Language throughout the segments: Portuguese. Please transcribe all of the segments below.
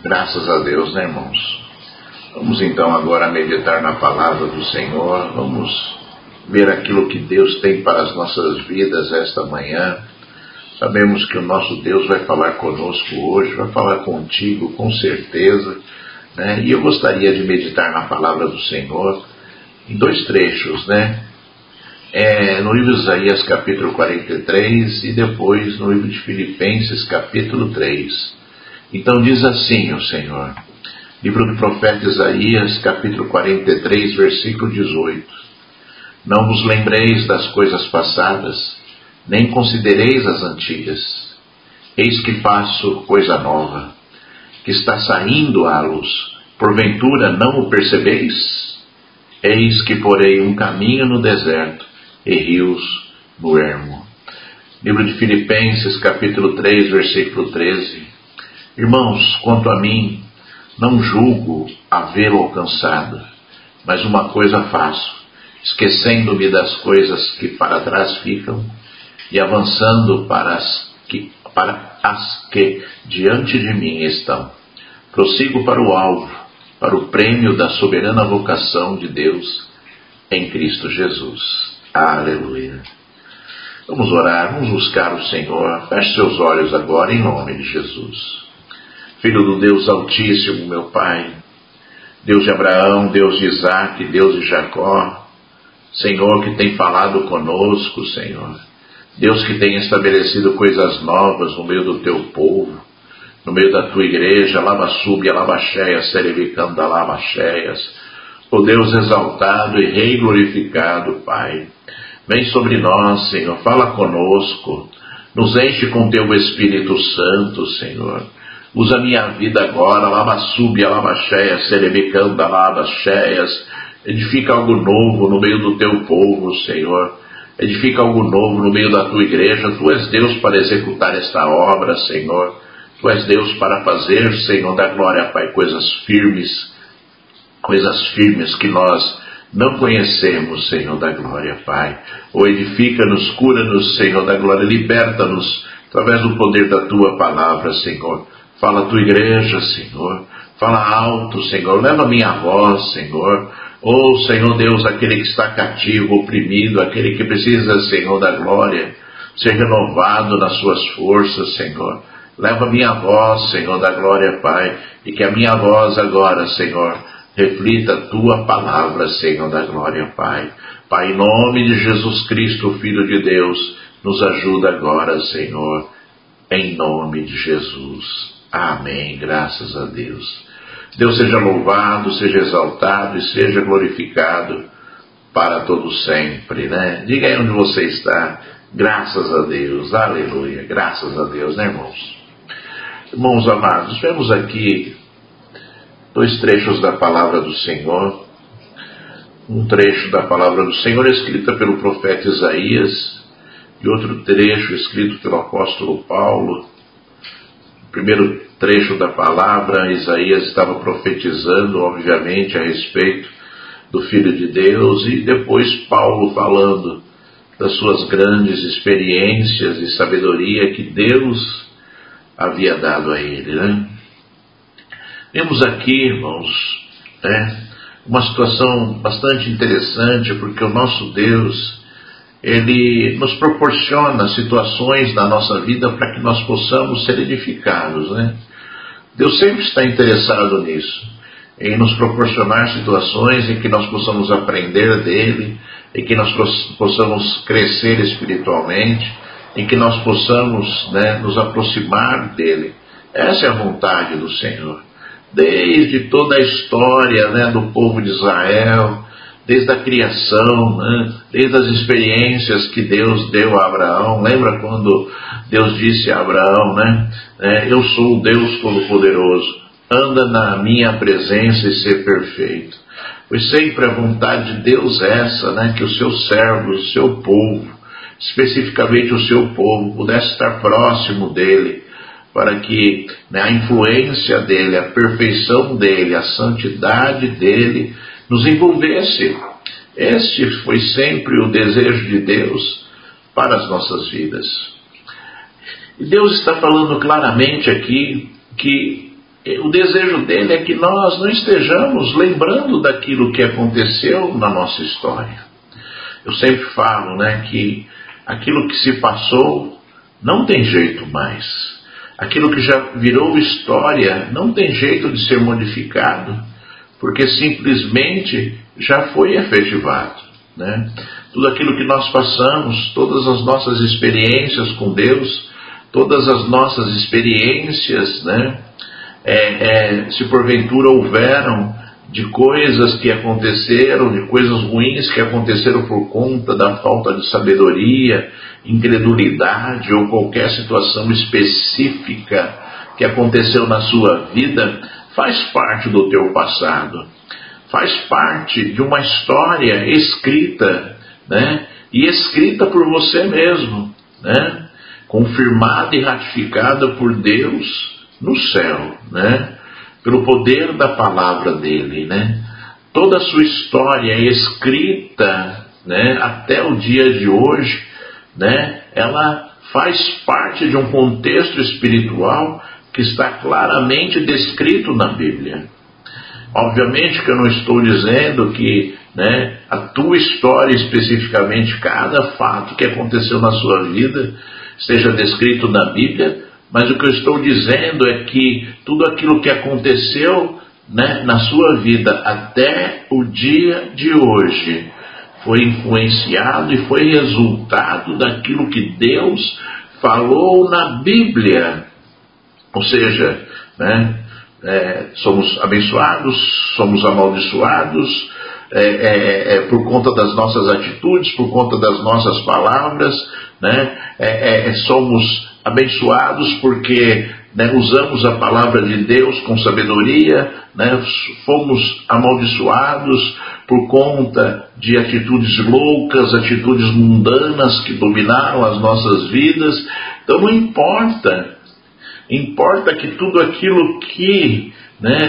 Graças a Deus, né, irmãos? Vamos então agora meditar na palavra do Senhor. Vamos ver aquilo que Deus tem para as nossas vidas esta manhã. Sabemos que o nosso Deus vai falar conosco hoje, vai falar contigo com certeza, né? E eu gostaria de meditar na palavra do Senhor em dois trechos, né? No livro de Isaías capítulo 43 e depois no livro de Filipenses capítulo 3. Então diz assim o Senhor, livro do profeta Isaías capítulo 43 versículo 18: Não vos lembreis das coisas passadas, nem considereis as antigas. Eis que faço coisa nova, que está saindo à luz. Porventura não o percebeis? Eis que porei um caminho no deserto e rios no ermo. Livro de Filipenses capítulo 3 versículo 13. Irmãos, quanto a mim, não julgo havê-lo alcançado, mas uma coisa faço, esquecendo-me das coisas que para trás ficam e avançando para as que diante de mim estão. Prossigo para o alvo, para o prêmio da soberana vocação de Deus em Cristo Jesus. Aleluia. Vamos orar, vamos buscar o Senhor. Feche seus olhos agora em nome de Jesus. Filho do Deus Altíssimo, meu Pai, Deus de Abraão, Deus de Isaac, Deus de Jacó, Senhor que tem falado conosco, Senhor, Deus que tem estabelecido coisas novas no meio do teu povo, no meio da tua igreja, lava súbia, lava cheia, serevicanda, lava cheias, ó Deus exaltado e rei glorificado, Pai, vem sobre nós, Senhor, fala conosco, nos enche com teu Espírito Santo, Senhor. Usa a minha vida agora, lava súbia, lava cheia, serebicanda, lava cheias. Edifica algo novo no meio do teu povo, Senhor. Edifica algo novo no meio da tua igreja. Tu és Deus para executar esta obra, Senhor. Tu és Deus para fazer, Senhor da glória, Pai, coisas firmes que nós não conhecemos, Senhor da glória, Pai. Edifica-nos, cura-nos, Senhor da glória, liberta-nos através do poder da tua palavra, Senhor. Fala a tua igreja, Senhor. Fala alto, Senhor. Leva a minha voz, Senhor. Senhor Deus, aquele que está cativo, oprimido, aquele que precisa, Senhor, da glória, ser renovado nas suas forças, Senhor. Leva a minha voz, Senhor, da glória, Pai, e que a minha voz agora, Senhor, reflita a tua palavra, Senhor, da glória, Pai. Pai, em nome de Jesus Cristo, Filho de Deus, nos ajuda agora, Senhor, em nome de Jesus. Amém, graças a Deus. Deus seja louvado, seja exaltado e seja glorificado para todo sempre, né? Diga aí onde você está, graças a Deus, aleluia, graças a Deus, né, irmãos? Irmãos amados, vemos aqui dois trechos da palavra do Senhor. Um trecho da palavra do Senhor escrita pelo profeta Isaías e outro trecho escrito pelo apóstolo Paulo. O primeiro trecho da palavra, Isaías estava profetizando, obviamente, a respeito do Filho de Deus, e depois Paulo falando das suas grandes experiências e sabedoria que Deus havia dado a ele, né? Vemos aqui, irmãos, uma situação bastante interessante, porque o nosso Deus, Ele nos proporciona situações na nossa vida para que nós possamos ser edificados, né? Deus sempre está interessado nisso, em nos proporcionar situações em que nós possamos aprender dEle, em que nós possamos crescer espiritualmente, em que nós possamos, né, nos aproximar dEle. Essa é a vontade do Senhor. Desde toda a história, né, do povo de Israel, desde a criação, né? Desde as experiências que Deus deu a Abraão. Lembra quando Deus disse a Abraão, né? Eu sou o Deus Todo-Poderoso, anda na minha presença e ser perfeito. Foi sempre a vontade de Deus essa, né? Que os seus servos, o seu povo, especificamente o seu povo, pudesse estar próximo dele, para que, né, a influência dele, a perfeição dele, a santidade dele nos envolvesse. Este foi sempre o desejo de Deus para as nossas vidas. E Deus está falando claramente aqui que o desejo dele é que nós não estejamos lembrando daquilo que aconteceu na nossa história. Eu sempre falo, né, que aquilo que se passou não tem jeito mais. Aquilo que já virou história não tem jeito de ser modificado, porque simplesmente já foi efetivado, né? Tudo aquilo que nós passamos, todas as nossas experiências com Deus, todas as nossas experiências, né, se porventura houveram de coisas que aconteceram, de coisas ruins que aconteceram por conta da falta de sabedoria, incredulidade ou qualquer situação específica que aconteceu na sua vida, faz parte do teu passado, faz parte de uma história escrita, né? E escrita por você mesmo, né? Confirmada e ratificada por Deus no céu, né? Pelo poder da palavra dele, né? Toda a sua história é escrita, né, até o dia de hoje, né? Ela faz parte de um contexto espiritual que está claramente descrito na Bíblia. Obviamente que eu não estou dizendo que, né, a tua história especificamente, cada fato que aconteceu na sua vida, esteja descrito na Bíblia, mas o que eu estou dizendo é que tudo aquilo que aconteceu, né, na sua vida até o dia de hoje foi influenciado e foi resultado daquilo que Deus falou na Bíblia. Ou seja, né, somos abençoados, somos amaldiçoados, por conta das nossas atitudes, por conta das nossas palavras, né, somos abençoados porque, né, usamos a palavra de Deus com sabedoria, né, fomos amaldiçoados por conta de atitudes loucas, atitudes mundanas que dominaram as nossas vidas. Então não importa. Importa que tudo aquilo que, né,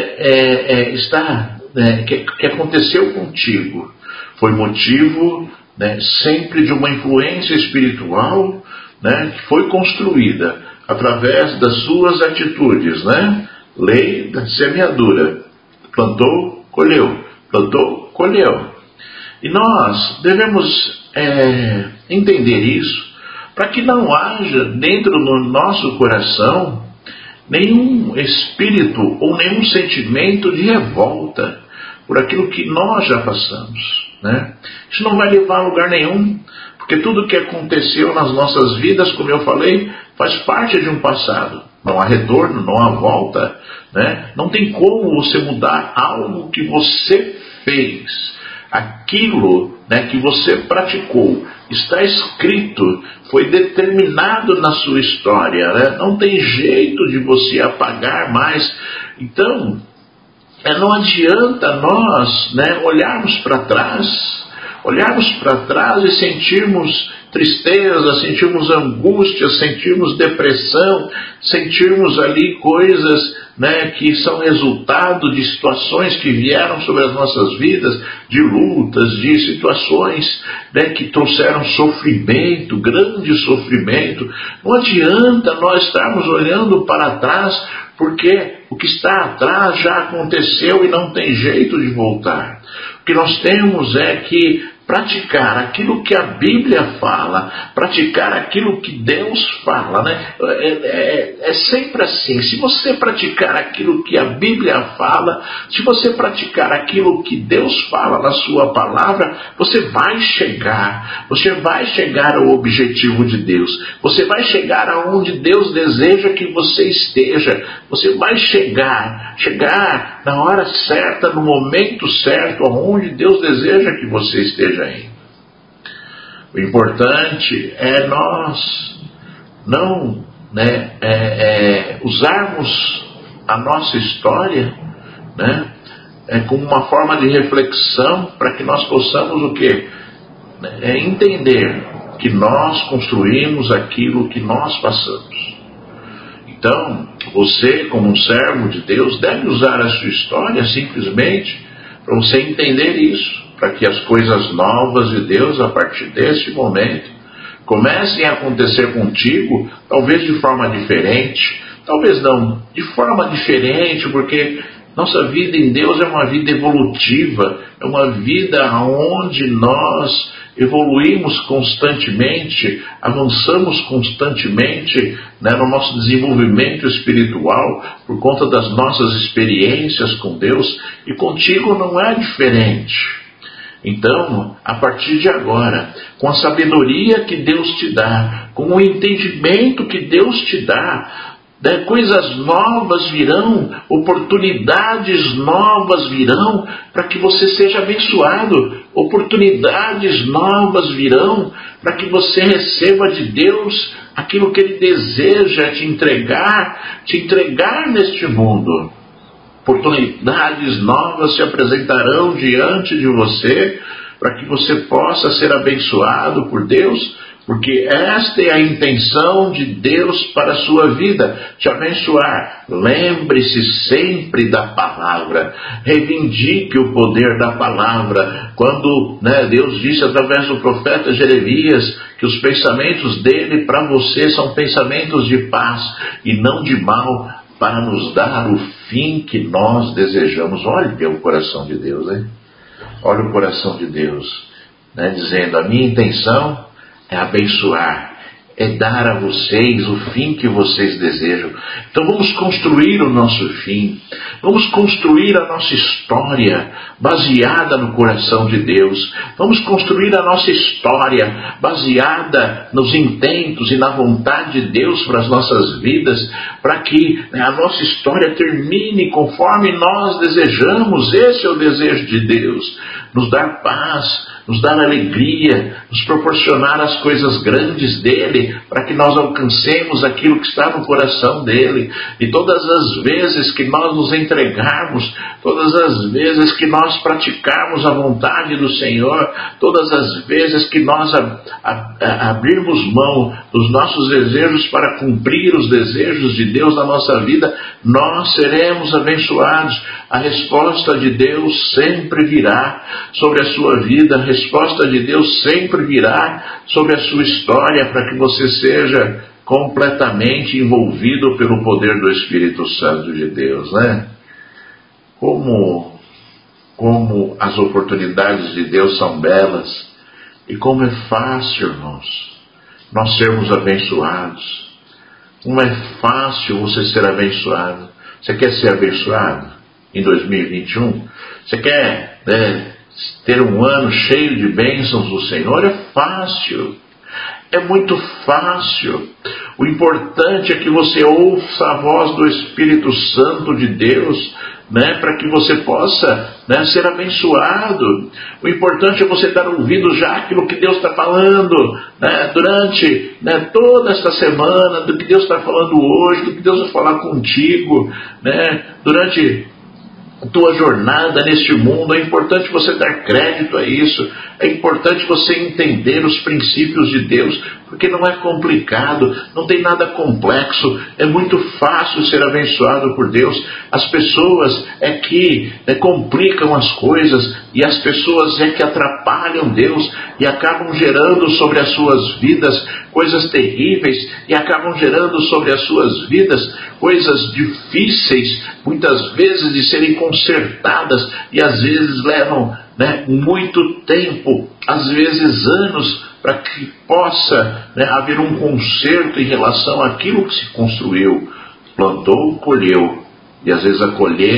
que aconteceu contigo foi motivo, né, sempre de uma influência espiritual, né, que foi construída através das suas atitudes, né? Lei da semeadura. Plantou, colheu. Plantou, colheu. E nós devemos entender isso para que não haja dentro do nosso coração nenhum espírito ou nenhum sentimento de revolta por aquilo que nós já passamos, né? Isso não vai levar a lugar nenhum, porque tudo que aconteceu nas nossas vidas, como eu falei, faz parte de um passado. Não há retorno, não há volta, né? Não tem como você mudar algo que você fez. Aquilo, né, que você praticou, está escrito, foi determinado na sua história, né? Não tem jeito de você apagar mais. Então, não adianta nós, né, olharmos para trás e sentirmos tristeza, sentirmos angústia, sentirmos depressão, sentirmos ali coisas, né, que são resultado de situações que vieram sobre as nossas vidas, de lutas, de situações, né, que trouxeram sofrimento, grande sofrimento. Não adianta nós estarmos olhando para trás, porque o que está atrás já aconteceu e não tem jeito de voltar. O que nós temos é que praticar aquilo que a Bíblia fala, praticar aquilo que Deus fala, né? É sempre assim. Se você praticar aquilo que a Bíblia fala, se você praticar aquilo que Deus fala na sua palavra, você vai chegar ao objetivo de Deus, você vai chegar aonde Deus deseja que você esteja, você vai chegar na hora certa, no momento certo, aonde Deus deseja que você esteja indo. O importante é nós não, né, usarmos a nossa história, né, como uma forma de reflexão para que nós possamos o quê? Entender que nós construímos aquilo que nós passamos. Então, você, como um servo de Deus, deve usar a sua história simplesmente para você entender isso, para que as coisas novas de Deus, a partir desse momento, comecem a acontecer contigo, talvez de forma diferente, talvez não de forma diferente, porque nossa vida em Deus é uma vida evolutiva, é uma vida onde nós evoluímos constantemente, avançamos constantemente, né, no nosso desenvolvimento espiritual, por conta das nossas experiências com Deus, e contigo não é diferente. Então, a partir de agora, com a sabedoria que Deus te dá, com o entendimento que Deus te dá, coisas novas virão, oportunidades novas virão para que você seja abençoado, oportunidades novas virão para que você receba de Deus aquilo que Ele deseja te entregar neste mundo. Oportunidades novas se apresentarão diante de você para que você possa ser abençoado por Deus, porque esta é a intenção de Deus para a sua vida, te abençoar. Lembre-se sempre da palavra, reivindique o poder da palavra. Quando Deus disse através do profeta Jeremias que os pensamentos dele para você são pensamentos de paz e não de mal, para nos dar o fim que nós desejamos. Olha o coração de Deus, hein? Olha o coração de Deus, dizendo: a minha intenção é abençoar, é dar a vocês o fim que vocês desejam. Então vamos construir o nosso fim, vamos construir a nossa história baseada no coração de Deus, vamos construir a nossa história baseada nos intentos e na vontade de Deus para as nossas vidas, para que a nossa história termine conforme nós desejamos. Esse é o desejo de Deus, nos dar paz, nos dar alegria, nos proporcionar as coisas grandes dele, para que nós alcancemos aquilo que está no coração dele. E todas as vezes que nós nos entregarmos, todas as vezes que nós praticarmos a vontade do Senhor, todas as vezes que nós abrirmos mão dos nossos desejos para cumprir os desejos de Deus na nossa vida, nós seremos abençoados. A resposta de Deus sempre virá sobre a sua vida, a resposta de Deus sempre virá sobre a sua história, para que você seja completamente envolvido pelo poder do Espírito Santo de Deus, Como as oportunidades de Deus são belas, e como é fácil, irmãos, nós sermos abençoados. Como é fácil você ser abençoado. Você quer ser abençoado em 2021? Você quer ter um ano cheio de bênçãos do Senhor? É fácil, é muito fácil. O importante é que você ouça a voz do Espírito Santo de Deus, para que você possa ser abençoado. O importante é você dar ouvido já àquilo que Deus está falando durante toda esta semana, do que Deus está falando hoje, do que Deus vai falar contigo durante a tua jornada neste mundo. É importante você dar crédito a isso, é importante você entender os princípios de Deus, porque não é complicado, não tem nada complexo, é muito fácil ser abençoado por Deus. As pessoas é que complicam as coisas, e as pessoas é que atrapalham Deus, e acabam gerando sobre as suas vidas coisas terríveis, e acabam gerando sobre as suas vidas coisas difíceis, muitas vezes de serem consertadas, e às vezes levam muito tempo, às vezes anos, para que possa haver um conserto em relação àquilo que se construiu, plantou, colheu, e às vezes a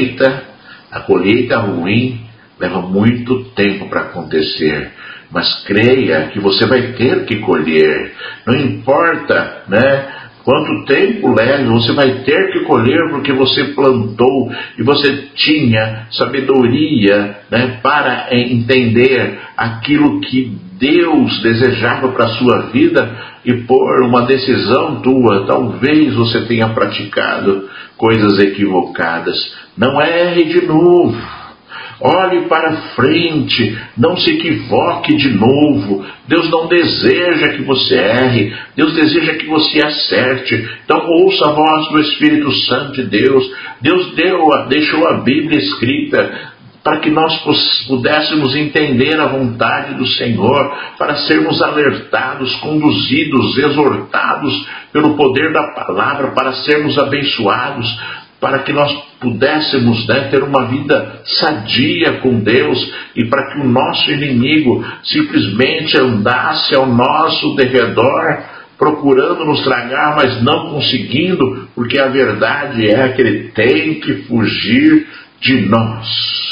colheita ruim leva muito tempo para acontecer. Mas creia que você vai ter que colher, não importa quanto tempo leve, você vai ter que colher, porque você plantou e você tinha sabedoria para entender aquilo que Deus desejava para a sua vida, e por uma decisão tua, talvez você tenha praticado coisas equivocadas. Não erre de novo. Olhe para frente, não se equivoque de novo. Deus não deseja que você erre, Deus deseja que você acerte. Então ouça a voz do Espírito Santo de Deus. Deus deixou a Bíblia escrita para que nós pudéssemos entender a vontade do Senhor, para sermos alertados, conduzidos, exortados pelo poder da palavra, para sermos abençoados, para que nós pudéssemos ter uma vida sadia com Deus e para que o nosso inimigo simplesmente andasse ao nosso derredor, procurando nos tragar, mas não conseguindo, porque a verdade é que ele tem que fugir de nós.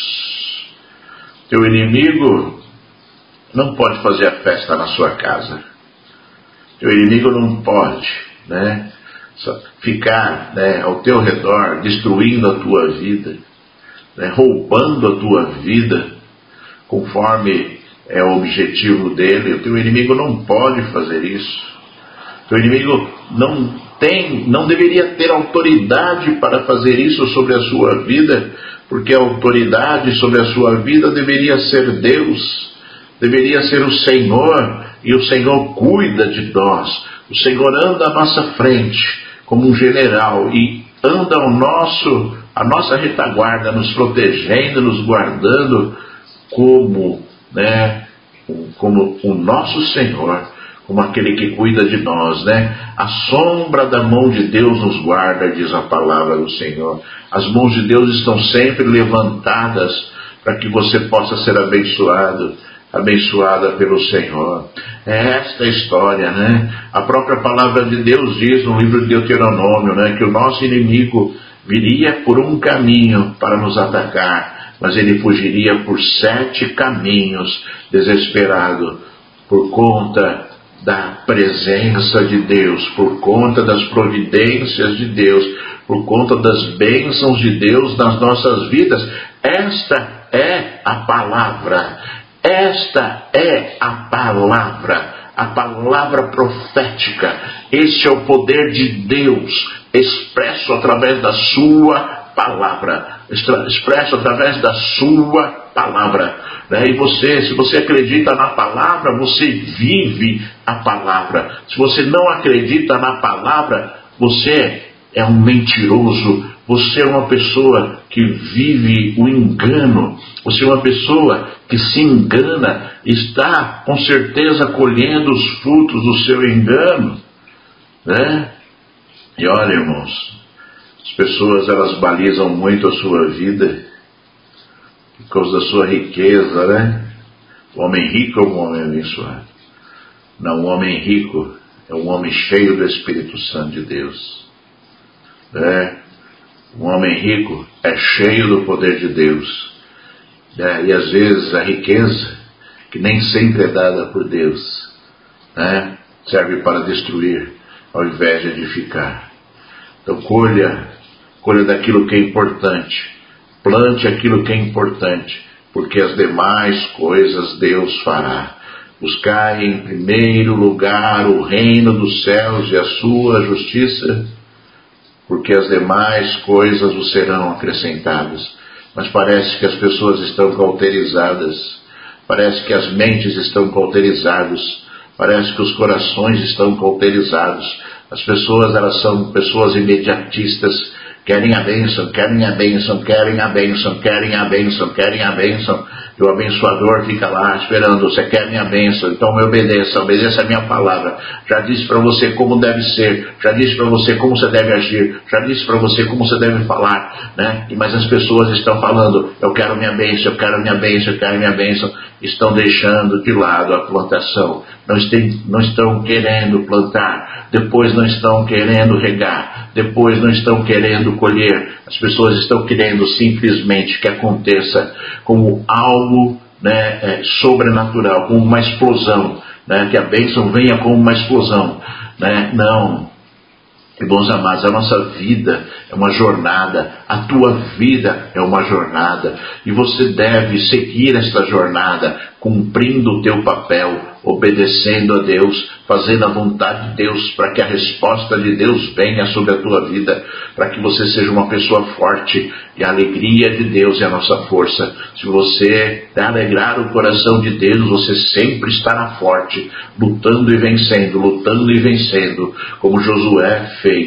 Teu inimigo não pode fazer a festa na sua casa. Teu inimigo não pode, ficar ao teu redor, destruindo a tua vida, roubando a tua vida, conforme é o objetivo dele. O teu inimigo não pode fazer isso. O teu inimigo não deveria ter autoridade para fazer isso sobre a sua vida, porque a autoridade sobre a sua vida deveria ser Deus, deveria ser o Senhor, e o Senhor cuida de nós. O Senhor anda à nossa frente como um general e anda à nossa retaguarda, nos protegendo, nos guardando como o nosso Senhor, como aquele que cuida de nós, A sombra da mão de Deus nos guarda, diz a palavra do Senhor. As mãos de Deus estão sempre levantadas para que você possa ser abençoada pelo Senhor. É esta a história, A própria palavra de Deus diz no livro de Deuteronômio, que o nosso inimigo viria por um caminho para nos atacar, mas ele fugiria por 7 caminhos, desesperado, por conta da presença de Deus, por conta das providências de Deus, por conta das bênçãos de Deus nas nossas vidas. Esta é a palavra. Esta é a palavra profética. Este é o poder de Deus expresso através da sua palavra, expresso através da sua palavra. E você, se você acredita na palavra, você vive a palavra. Se você não acredita na palavra, você é um mentiroso. Você é uma pessoa que vive o engano. Você é uma pessoa que se engana, está com certeza colhendo os frutos do seu engano, E olha, irmãos, as pessoas elas balizam muito a sua vida por causa da sua riqueza, O homem rico é um homem abençoado. Não, o homem rico é um homem cheio do Espírito Santo de Deus, O homem rico é cheio do poder de Deus, e às vezes a riqueza, que nem sempre é dada por Deus, serve para destruir ao invés de edificar. Então colha daquilo que é importante, plante aquilo que é importante, porque as demais coisas Deus fará. Buscai em primeiro lugar o reino dos céus e a sua justiça, porque as demais coisas vos serão acrescentadas. Mas parece que as pessoas estão cauterizadas, parece que as mentes estão cauterizadas, parece que os corações estão cauterizados. As pessoas, elas são pessoas imediatistas, querem a bênção, querem a bênção, querem a bênção, querem a bênção, querem a bênção. E o abençoador fica lá esperando, você quer minha bênção, então me obedeça a minha palavra. Já disse para você como deve ser, já disse para você como você deve agir, já disse para você como você deve falar, Mas as pessoas estão falando, eu quero minha bênção, eu quero minha bênção, eu quero minha bênção. Estão deixando de lado a plantação, não estão querendo plantar, depois não estão querendo regar, depois não estão querendo colher. As pessoas estão querendo simplesmente que aconteça como algo sobrenatural, como uma explosão, que a bênção venha como uma explosão, Não. Irmãos amados, a nossa vida é uma jornada, a tua vida é uma jornada, e você deve seguir esta jornada, cumprindo o teu papel, obedecendo a Deus, fazendo a vontade de Deus, para que a resposta de Deus venha sobre a tua vida, para que você seja uma pessoa forte, e a alegria de Deus é a nossa força. Se você alegrar o coração de Deus, você sempre estará forte, lutando e vencendo, como Josué fez.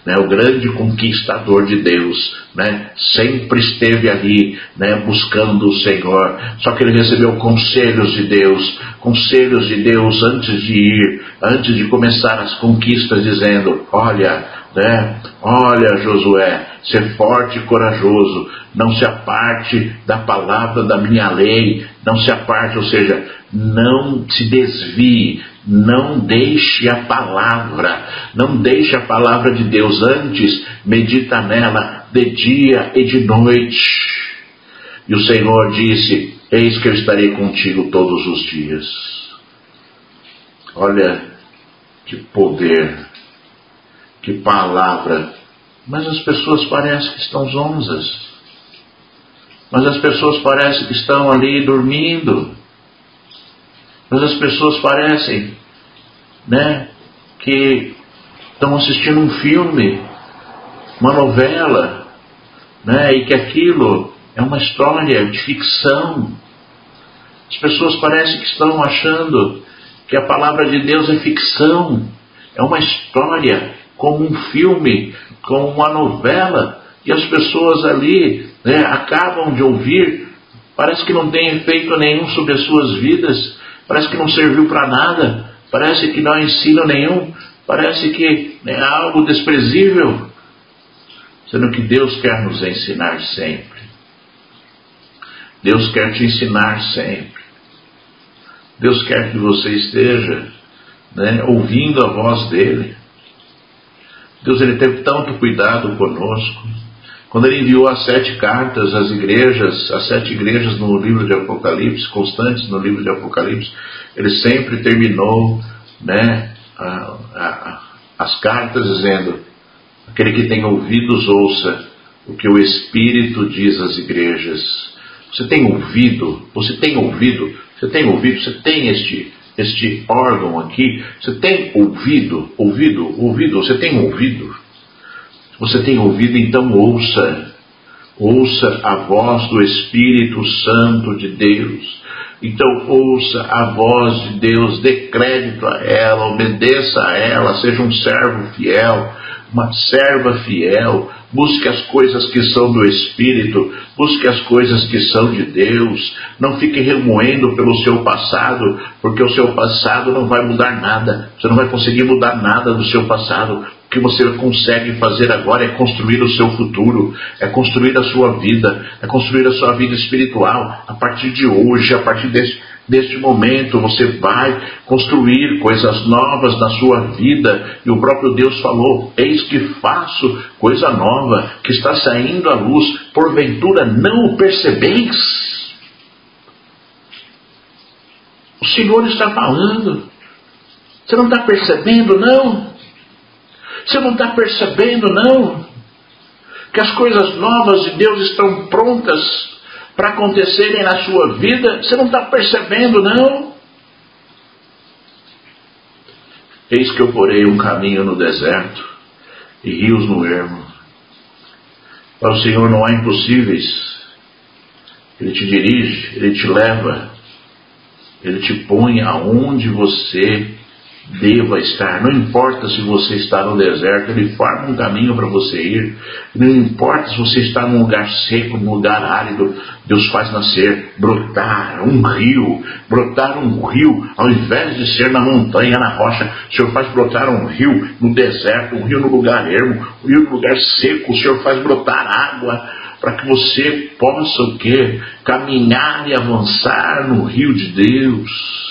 né, o grande conquistador de Deus, né, sempre esteve ali, né, buscando o Senhor. Só que ele recebeu conselhos de Deus antes de ir, antes de começar as conquistas, dizendo: olha, né, olha, Josué, ser forte e corajoso, não se aparte da palavra da minha lei, não se aparte, ou seja, não se desvie, não deixe a palavra, não deixe a palavra de Deus, antes medita nela de dia e de noite. E o Senhor disse: eis que eu estarei contigo todos os dias. Olha que poder, que palavra. Mas as pessoas parecem que estão zonzas, mas as pessoas parecem que estão ali dormindo, mas as pessoas parecem, né, que estão assistindo um filme, uma novela, né, e que aquilo é uma história de ficção. As pessoas parecem que estão achando que a palavra de Deus é ficção, é uma história, como um filme, como uma novela, e as pessoas ali, né, acabam de ouvir, parece que não tem efeito nenhum sobre as suas vidas, parece que não serviu para nada, parece que não há ensino nenhum, parece que é algo desprezível, sendo que Deus quer nos ensinar sempre. Deus quer te ensinar sempre. Deus quer que você esteja, né, ouvindo a voz dele. Deus, ele teve tanto cuidado conosco. Quando ele enviou as 7 cartas às igrejas, as 7 igrejas no livro de Apocalipse, constantes no livro de Apocalipse, ele sempre terminou, né, as cartas dizendo: aquele que tem ouvidos, ouça o que o Espírito diz às igrejas. Você tem ouvido? Você tem ouvido? Você tem ouvido? Você tem este órgão aqui? Você tem ouvido? Você tem ouvido? Se você tem ouvido, então ouça. Ouça a voz do Espírito Santo de Deus. Então ouça a voz de Deus, dê crédito a ela, obedeça a ela, seja um servo fiel, uma serva fiel. Busque as coisas que são do Espírito, busque as coisas que são de Deus. Não fique remoendo pelo seu passado, porque o seu passado não vai mudar nada. Você não vai conseguir mudar nada do seu passado. O que você consegue fazer agora é construir o seu futuro, é construir a sua vida, é construir a sua vida espiritual. A partir de hoje, a partir deste momento, você vai construir coisas novas na sua vida. E o próprio Deus falou: eis que faço coisa nova, que está saindo à luz, porventura não o percebeis? O Senhor está falando. Você não está percebendo, não? Você não está percebendo, não? Que as coisas novas de Deus estão prontas para acontecerem na sua vida? Você não está percebendo, não? Eis que eu porei um caminho no deserto e rios no ermo. Para o Senhor não há impossíveis. Ele te dirige, Ele te leva, Ele te põe aonde você deva estar. Não importa se você está no deserto, Ele forma um caminho para você ir. Não importa se você está num lugar seco, num lugar árido, Deus faz nascer, brotar um rio, ao invés de ser na montanha, na rocha, o Senhor faz brotar um rio no deserto, um rio no lugar ermo, um rio no lugar seco. O Senhor faz brotar água para que você possa o quê? Caminhar e avançar no rio de Deus.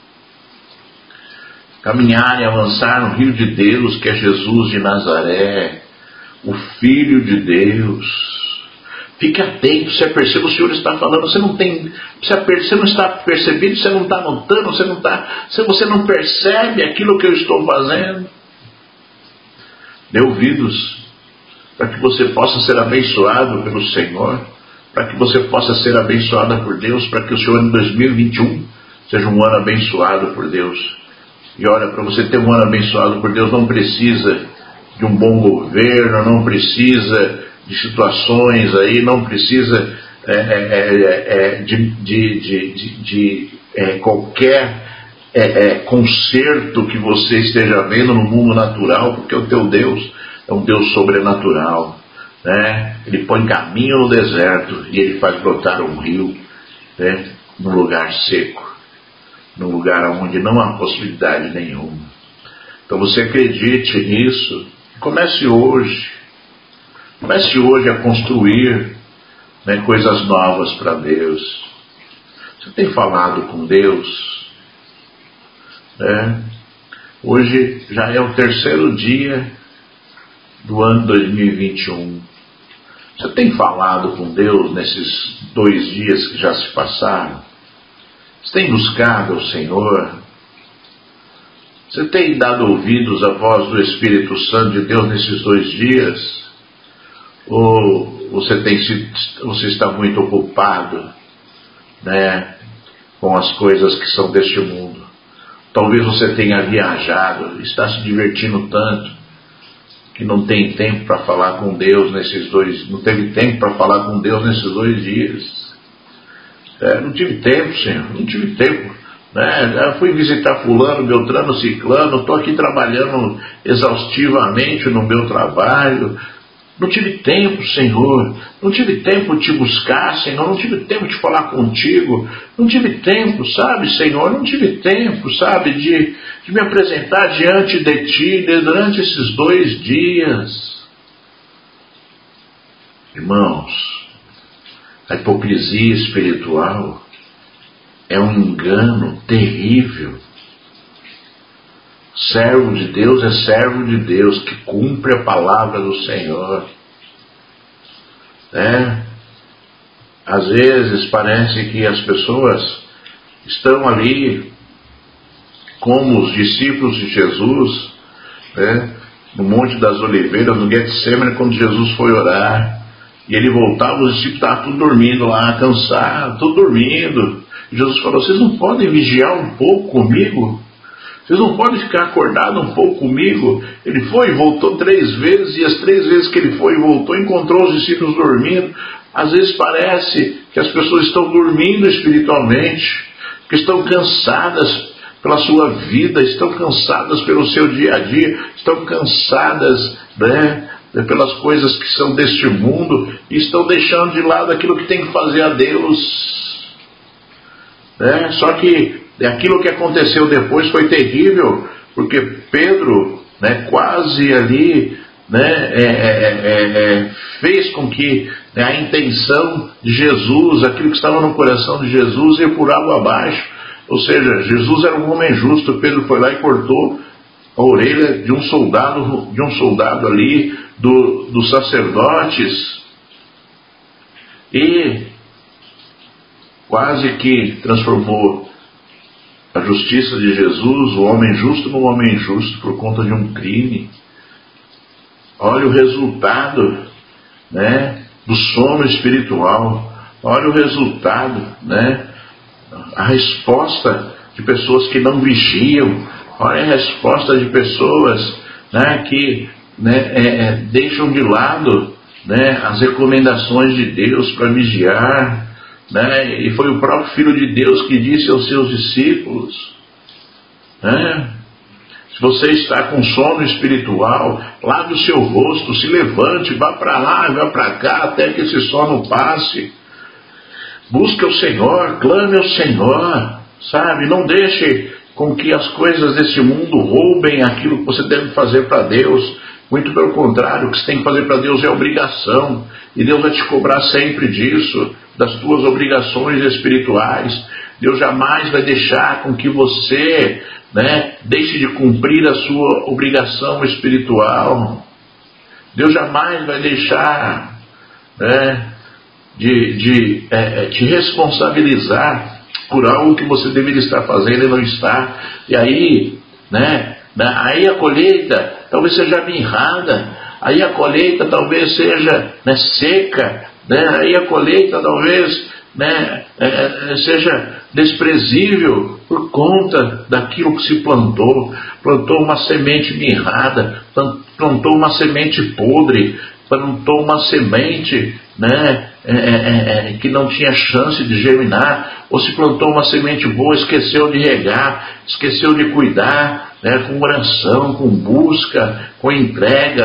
Caminhar e avançar no rio de Deus, que é Jesus de Nazaré, o Filho de Deus. Fique atento, você percebe, o Senhor está falando, você não está percebendo, você não está notando, você não percebe aquilo que eu estou fazendo. Dê ouvidos, para que você possa ser abençoado pelo Senhor, para que você possa ser abençoada por Deus, para que o seu ano 2021 seja um ano abençoado por Deus. E olha, para você ter um ano abençoado por Deus, não precisa de um bom governo, não precisa de situações aí, não precisa de qualquer conserto que você esteja vendo no mundo natural, porque o teu Deus é é um Deus sobrenatural, né? Ele põe caminho no deserto e Ele faz brotar um rio, né? Num lugar seco, num lugar onde não há possibilidade nenhuma. Então você acredite nisso, comece hoje a construir, né, coisas novas para Deus. Você tem falado com Deus, né? Hoje já é o 3º dia do ano 2021. Você tem falado com Deus nesses 2 dias que já se passaram? Você tem buscado o Senhor? Você tem dado ouvidos à voz do Espírito Santo de Deus nesses 2 dias? Ou você está muito ocupado, né, com as coisas que são deste mundo? Talvez você tenha viajado, está se divertindo tanto, que não tem tempo para falar com Deus não teve tempo para falar com Deus nesses 2 dias. Não tive tempo, Senhor, não tive tempo, né? Eu fui visitar fulano, beltrano, ciclano, estou aqui trabalhando exaustivamente no meu trabalho. Não tive tempo, Senhor, não tive tempo de te buscar, Senhor, não tive tempo de falar contigo, não tive tempo, sabe, Senhor, não tive tempo, sabe, de me apresentar diante de Ti durante esses 2 dias. Irmãos, a hipocrisia espiritual é um engano terrível. Servo de Deus é servo de Deus, que cumpre a palavra do Senhor. Às vezes parece que as pessoas estão ali como os discípulos de Jesus, né, no Monte das Oliveiras, no Getsemane, quando Jesus foi orar, e ele voltava, os discípulos estavam tudo dormindo lá, cansados, tudo dormindo. E Jesus falou: vocês não podem vigiar um pouco comigo? Vocês não podem ficar acordados um pouco comigo? Ele foi e voltou 3 vezes, e as 3 vezes que ele foi e voltou, encontrou os discípulos dormindo. Às vezes parece que as pessoas estão dormindo espiritualmente, que estão cansadas pela sua vida, estão cansadas pelo seu dia a dia, estão cansadas, né, pelas coisas que são deste mundo, e estão deixando de lado aquilo que tem que fazer a Deus. Só que aquilo que aconteceu depois foi terrível, porque Pedro, né, quase ali, né, fez com que, né, a intenção de Jesus, aquilo que estava no coração de Jesus, ia por água abaixo. Ou seja, Jesus era um homem justo. Pedro foi lá e cortou a orelha de um soldado ali, dos sacerdotes, e quase que transformou a justiça de Jesus, o homem justo, no homem injusto por conta de um crime. Olha o resultado, né, do sono espiritual. Olha o resultado, né, a resposta de pessoas que não vigiam. Olha a resposta de pessoas, né, que, né, deixam de lado, né, as recomendações de Deus para vigiar, né? E foi o próprio Filho de Deus que disse aos seus discípulos, né? Se você está com sono espiritual, lave o seu rosto, se levante, vá para lá, vá para cá, até que esse sono passe. Busque o Senhor, clame ao Senhor, sabe? Não deixe com que as coisas desse mundo roubem aquilo que você deve fazer para Deus. Muito pelo contrário, o que você tem que fazer para Deus é obrigação, e Deus vai te cobrar sempre disso, das tuas obrigações espirituais. Deus jamais vai deixar com que você, né, deixe de cumprir a sua obrigação espiritual. Deus jamais vai deixar, né, de te responsabilizar por algo que você deveria estar fazendo e não está. E aí, aí a colheita talvez seja mirrada, aí a colheita talvez seja, né, seca, né? Aí a colheita talvez, né, seja desprezível por conta daquilo que se plantou. Plantou uma semente mirrada, plantou uma semente podre, plantou uma semente, né, que não tinha chance de germinar, ou se plantou uma semente boa, esqueceu de regar, esqueceu de cuidar, né, com oração, com busca, com entrega,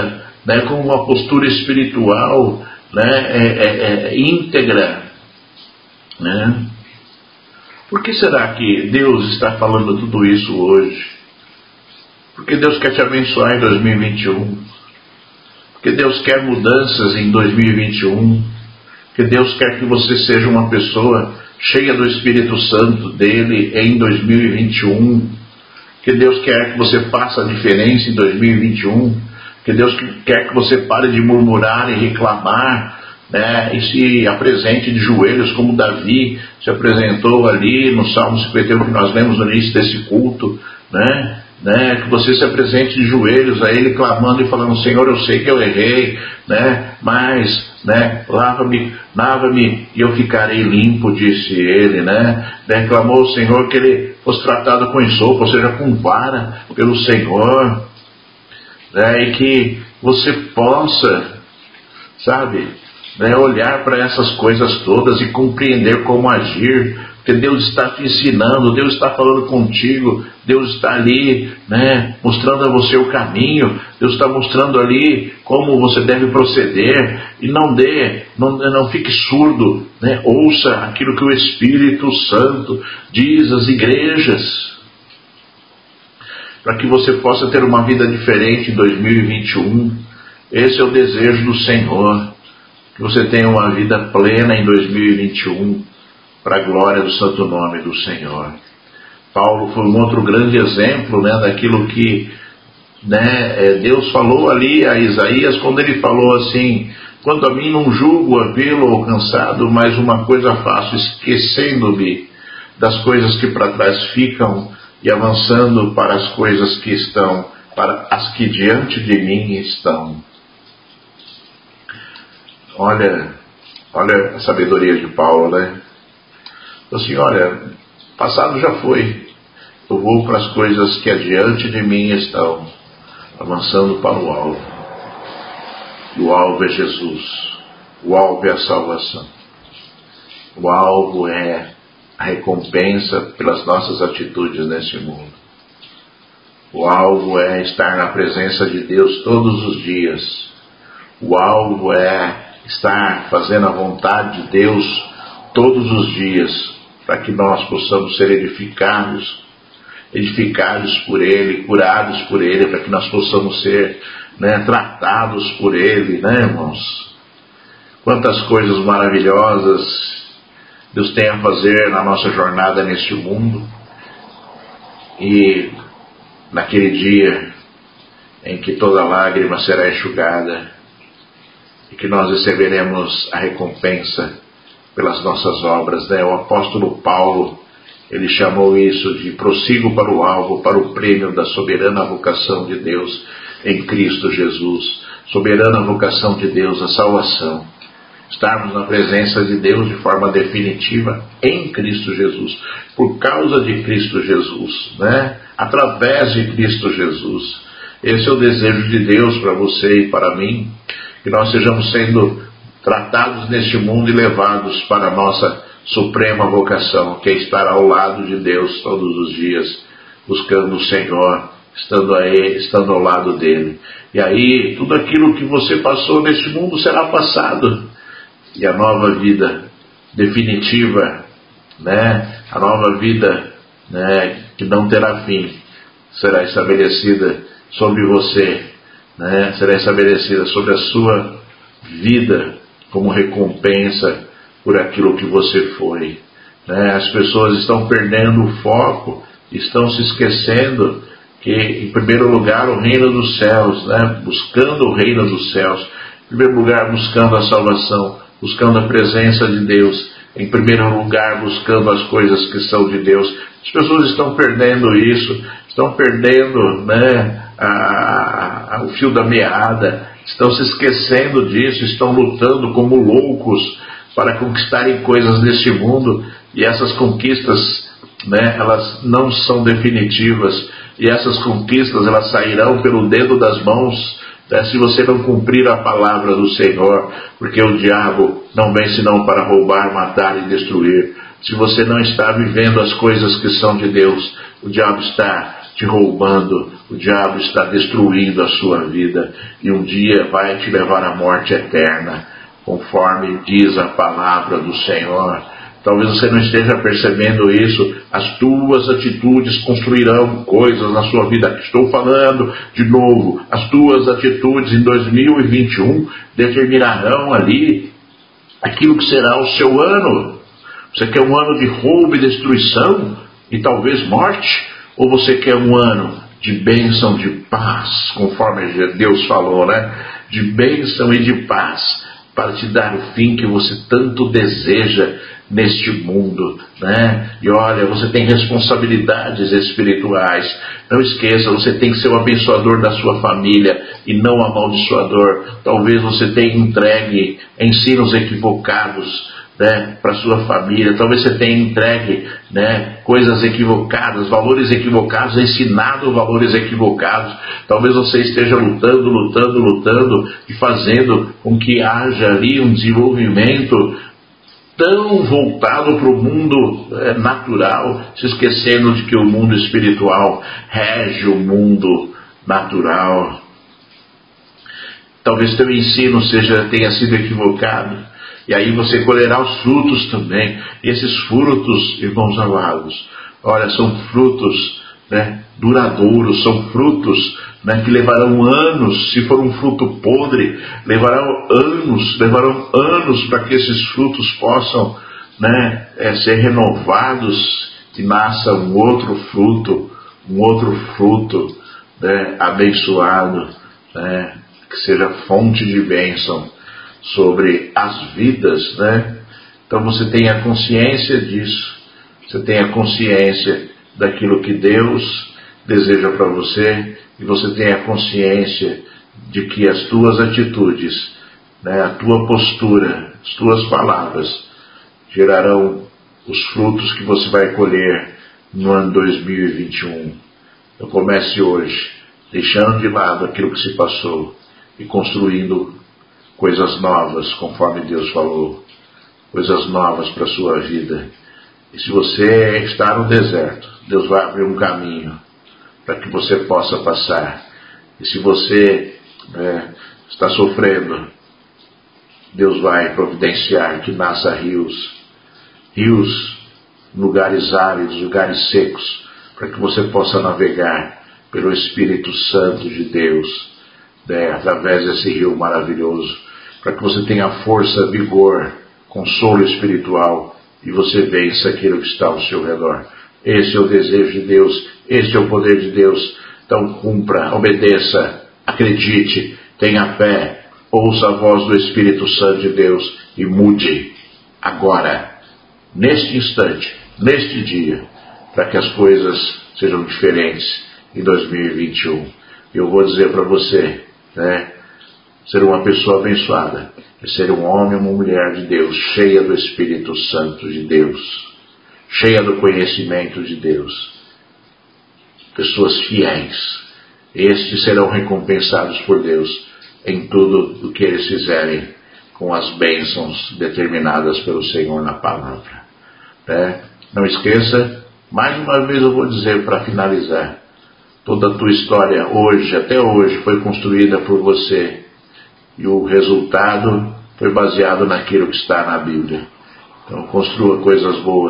né, com uma postura espiritual, né, íntegra, né? Por que será que Deus está falando tudo isso hoje? Porque Deus quer te abençoar em 2021. Porque Deus quer mudanças em 2021. Porque Deus quer que você seja uma pessoa cheia do Espírito Santo dele em 2021. Que Deus quer que você faça a diferença em 2021. Que Deus quer que você pare de murmurar e reclamar, né, e se apresente de joelhos como Davi se apresentou ali no Salmo 51 que nós lemos no início desse culto, né, que você se apresente de joelhos a Ele clamando e falando: Senhor, eu sei que eu errei, né, mas, né, lava-me e eu ficarei limpo, disse ele, né, clamou o Senhor que ele fosse tratado com ensopo, ou seja, com vara pelo Senhor, né, e que você possa, sabe, né, olhar para essas coisas todas e compreender como agir, porque Deus está te ensinando, Deus está falando contigo, Deus está ali, né, mostrando a você o caminho, Deus está mostrando ali como você deve proceder, e não fique surdo, né, ouça aquilo que o Espírito Santo diz às igrejas, para que você possa ter uma vida diferente em 2021. Esse é o desejo do Senhor, que você tenha uma vida plena em 2021, para a glória do santo nome do Senhor. Paulo foi um outro grande exemplo, né, daquilo que, né, Deus falou ali a Isaías, quando ele falou assim: quanto a mim, não julgo havê-lo alcançado, mas uma coisa faço, esquecendo-me das coisas que para trás ficam e avançando para as coisas que estão, para as que diante de mim estão. Olha a sabedoria de Paulo, né? Assim, olha, passado já foi, eu vou para as coisas que adiante de mim estão, avançando para o alvo. E o alvo é Jesus, o alvo é a salvação, o alvo é a recompensa pelas nossas atitudes nesse mundo. O alvo é estar na presença de Deus todos os dias. O alvo é estar fazendo a vontade de Deus todos os dias, para que nós possamos ser edificados por Ele, curados por Ele, para que nós possamos ser, né, tratados por Ele, né, irmãos? Quantas coisas maravilhosas Deus tem a fazer na nossa jornada neste mundo, e naquele dia em que toda lágrima será enxugada, e que nós receberemos a recompensa pelas nossas obras, né? O apóstolo Paulo, ele chamou isso de prossigo para o alvo, para o prêmio da soberana vocação de Deus em Cristo Jesus. Soberana vocação de Deus, a salvação. Estarmos na presença de Deus de forma definitiva em Cristo Jesus, por causa de Cristo Jesus, né? Através de Cristo Jesus. Esse é o desejo de Deus para você e para mim, que nós sejamos sendo tratados neste mundo e levados para a nossa suprema vocação, que é estar ao lado de Deus todos os dias, buscando o Senhor, estando ao lado dele. E aí, tudo aquilo que você passou neste mundo será passado, e a nova vida definitiva, né, a nova vida, né, que não terá fim, será estabelecida sobre você, né, será estabelecida sobre a sua vida como recompensa por aquilo que você foi, né? As pessoas estão perdendo o foco, estão se esquecendo que, em primeiro lugar, o reino dos céus, né? Buscando o reino dos céus, em primeiro lugar, buscando a salvação, buscando a presença de Deus, em primeiro lugar, buscando as coisas que são de Deus. As pessoas estão perdendo isso, estão perdendo, né, o fio da meada, estão se esquecendo disso, estão lutando como loucos para conquistarem coisas neste mundo, e essas conquistas, né, elas não são definitivas, e essas conquistas elas sairão pelo dedo das mãos, né, se você não cumprir a palavra do Senhor, porque o diabo não vem senão para roubar, matar e destruir. Se você não está vivendo as coisas que são de Deus, o diabo está te roubando, o diabo está destruindo a sua vida e um dia vai te levar à morte eterna, conforme diz a palavra do Senhor. Talvez você não esteja percebendo isso. As tuas atitudes construirão coisas na sua vida. Estou falando de novo, as tuas atitudes em 2021 determinarão ali aquilo que será o seu ano. Você quer um ano de roubo e destruição e talvez morte? Ou você quer um ano de bênção, de paz, conforme Deus falou, né? De bênção e de paz, para te dar o fim que você tanto deseja neste mundo, né? E olha, você tem responsabilidades espirituais. Não esqueça, você tem que ser o abençoador da sua família e não o amaldiçoador. Talvez você tenha entregue ensinos equivocados, né, para sua família. Talvez você tenha entregue, né, coisas equivocadas, valores equivocados, ensinado valores equivocados. Talvez você esteja lutando e fazendo com que haja ali um desenvolvimento tão voltado para o mundo natural, se esquecendo de que o mundo espiritual rege o mundo natural. Talvez teu ensino tenha sido equivocado. E aí você colherá os frutos também. E esses frutos, irmãos amados, olha, são frutos, né, duradouros, são frutos, né, que levarão anos. Se for um fruto podre, levarão anos para que esses frutos possam, né, ser renovados e nasça um outro fruto, né, abençoado, né, que seja fonte de bênção sobre as vidas, né? Então você tenha consciência disso, você tenha consciência daquilo que Deus deseja para você, e você tenha consciência de que as tuas atitudes, né, a tua postura, as tuas palavras gerarão os frutos que você vai colher no ano 2021. Então comece hoje, deixando de lado aquilo que se passou e construindo coisas novas, conforme Deus falou, coisas novas para a sua vida. E se você está no deserto, Deus vai abrir um caminho para que você possa passar. E se você está sofrendo, Deus vai providenciar que nasça rios, lugares áridos, lugares secos, para que você possa navegar pelo Espírito Santo de Deus, através desse rio maravilhoso, para que você tenha força, vigor, consolo espiritual e você vença aquilo que está ao seu redor. Esse é o desejo de Deus, este é o poder de Deus. Então cumpra, obedeça, acredite, tenha fé, ouça a voz do Espírito Santo de Deus e mude agora, neste instante, neste dia, para que as coisas sejam diferentes em 2021. Eu vou dizer para você, né, ser uma pessoa abençoada é ser um homem ou uma mulher de Deus, cheia do Espírito Santo de Deus, cheia do conhecimento de Deus. Pessoas fiéis, estes serão recompensados por Deus em tudo o que eles fizerem com as bênçãos determinadas pelo Senhor na palavra. Não esqueça, mais uma vez eu vou dizer para finalizar, toda a tua história hoje, até hoje, foi construída por você. E o resultado foi baseado naquilo que está na Bíblia. Então construa coisas boas,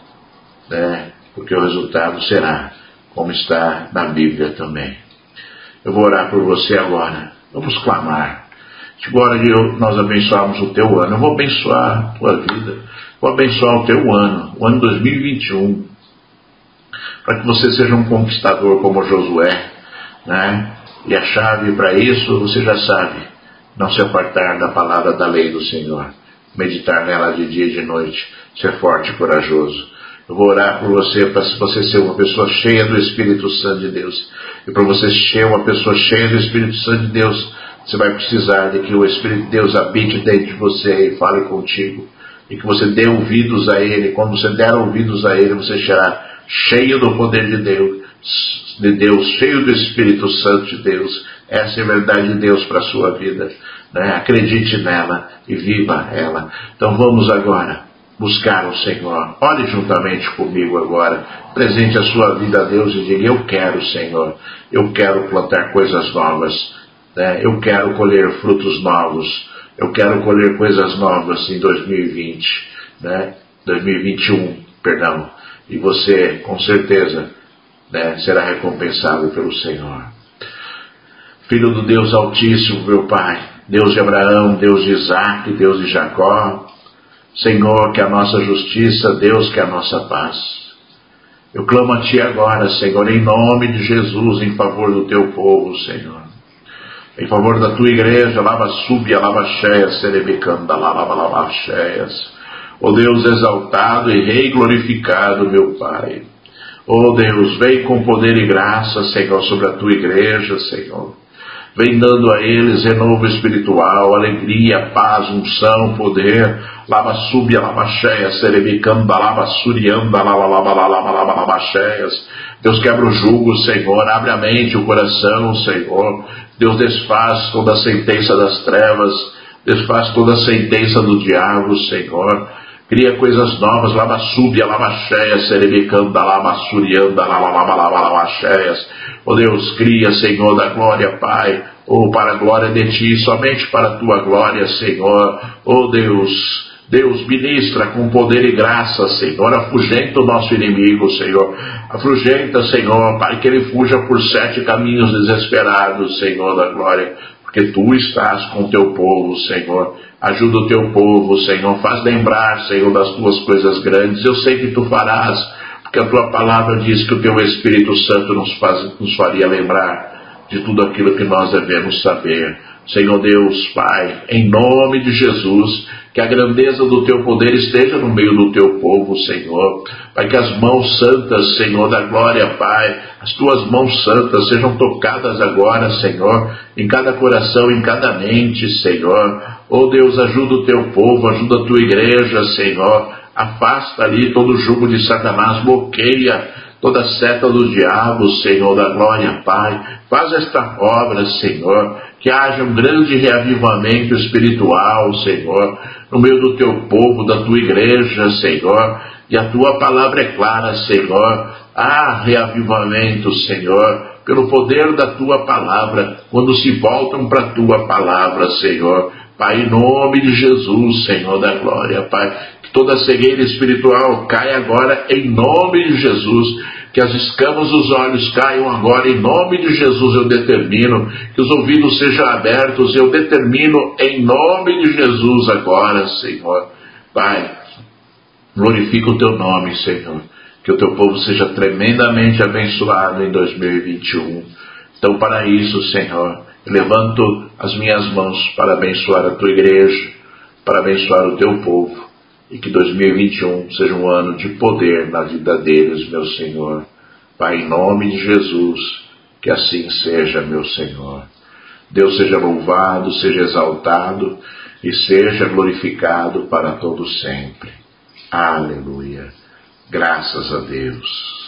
né? Porque o resultado será como está na Bíblia também. Eu vou orar por você agora. Vamos clamar. Chegou a hora de nós abençoarmos o teu ano. Eu vou abençoar a tua vida. Vou abençoar o teu ano, o ano 2021. Para que você seja um conquistador como Josué, né? E a chave para isso, você já sabe. Não se apartar da palavra da lei do Senhor, meditar nela de dia e de noite, ser forte e corajoso. Eu vou orar por você, para você ser uma pessoa cheia do Espírito Santo de Deus. E para você ser uma pessoa cheia do Espírito Santo de Deus, você vai precisar de que o Espírito de Deus habite dentro de você e fale contigo. E que você dê ouvidos a Ele. Quando você der ouvidos a Ele, você será cheio do poder de Deus, cheio do Espírito Santo de Deus. Essa é a verdade de Deus para a sua vida, né? Acredite nela e viva ela. Então vamos agora buscar o Senhor. Ore juntamente comigo agora. Presente a sua vida a Deus e diga: eu quero, Senhor. Eu quero plantar coisas novas. Né? Eu quero colher frutos novos. Eu quero colher coisas novas em 2020. Né? 2021, perdão. E você, com certeza, né, será recompensado pelo Senhor. Filho do Deus Altíssimo, meu Pai, Deus de Abraão, Deus de Isaac, Deus de Jacó, Senhor, que a nossa justiça, Deus, que a nossa paz. Eu clamo a Ti agora, Senhor, em nome de Jesus, em favor do Teu povo, Senhor. Em favor da Tua igreja, lava súbia, lava cheia, serebicanda, lava cheias. Ó Deus exaltado e rei glorificado, meu Pai. Ó Deus, vem com poder e graça, Senhor, sobre a Tua igreja, Senhor. Vem dando a eles renovo espiritual, alegria, paz, unção, poder. Lava súbia, lava cheia, serebicanda, lava surianda, lava cheias. Deus quebra o jugo, Senhor, abre a mente, o coração, Senhor. Deus desfaz toda a sentença das trevas, desfaz toda a sentença do diabo, Senhor. Cria coisas novas, lava súbia, lava cheia, serebicanda, lava surianda, lava cheias. Ó Deus, cria, Senhor, da glória, Pai, para a glória de Ti, somente para a Tua glória, Senhor. Ó Deus, ministra com poder e graça, Senhor, afugenta o nosso inimigo, Senhor. Afugenta, Senhor, Pai, que ele fuja por 7 caminhos desesperados, Senhor da glória, porque Tu estás com o Teu povo, Senhor. Ajuda o Teu povo, Senhor. Faz lembrar, Senhor, das Tuas coisas grandes. Eu sei que Tu farás, porque a Tua palavra diz que o Teu Espírito Santo nos faria lembrar de tudo aquilo que nós devemos saber. Senhor Deus, Pai, em nome de Jesus, que a grandeza do Teu poder esteja no meio do Teu povo, Senhor. Pai, que as mãos santas, Senhor da glória, Pai, as Tuas mãos santas sejam tocadas agora, Senhor, em cada coração, em cada mente, Senhor. Oh Deus, ajuda o Teu povo, ajuda a Tua igreja, Senhor. Afasta ali todo o jugo de Satanás, bloqueia toda seta do diabo, Senhor da glória, Pai. Faz esta obra, Senhor, que haja um grande reavivamento espiritual, Senhor, no meio do Teu povo, da Tua igreja, Senhor, e a Tua palavra é clara, Senhor. Há reavivamento, Senhor, pelo poder da Tua palavra, quando se voltam para a Tua palavra, Senhor. Pai, em nome de Jesus, Senhor da glória, Pai, que toda cegueira espiritual caia agora em nome de Jesus, que as escamas dos olhos caiam agora em nome de Jesus. Eu determino que os ouvidos sejam abertos, eu determino em nome de Jesus agora, Senhor. Pai, glorifica o Teu nome, Senhor, que o Teu povo seja tremendamente abençoado em 2021. Então, para isso, Senhor, levanto as minhas mãos para abençoar a Tua igreja, para abençoar o Teu povo, e que 2021 seja um ano de poder na vida deles, meu Senhor. Pai, em nome de Jesus, que assim seja, meu Senhor. Deus seja louvado, seja exaltado e seja glorificado para todo sempre. Aleluia. Graças a Deus.